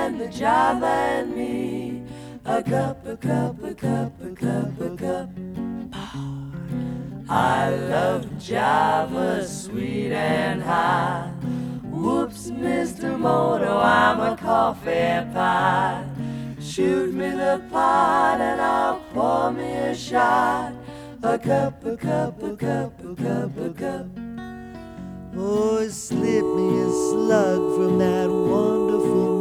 and the Java and me. A cup, a cup, a cup, a cup, a cup. I love Java, sweet and high. Whoops, Mr. Moto, I'm a coffee pie. Shoot me the pot and I'll pour me a shot. A cup, a cup, a cup, a cup, a cup. Oh, slip me a slug from that wonderful